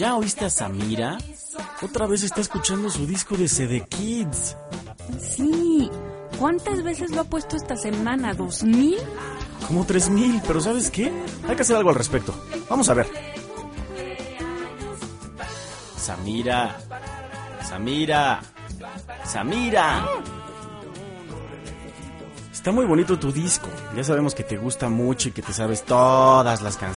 ¿Ya oíste a Samira? Otra vez está escuchando su disco de CD Kids. Sí. ¿Cuántas veces lo ha puesto esta semana? ¿2000? Como 3000, pero ¿sabes qué? Hay que hacer algo al respecto. Vamos a ver. Samira. Está muy bonito tu disco. Ya sabemos que te gusta mucho y que te sabes todas las canciones.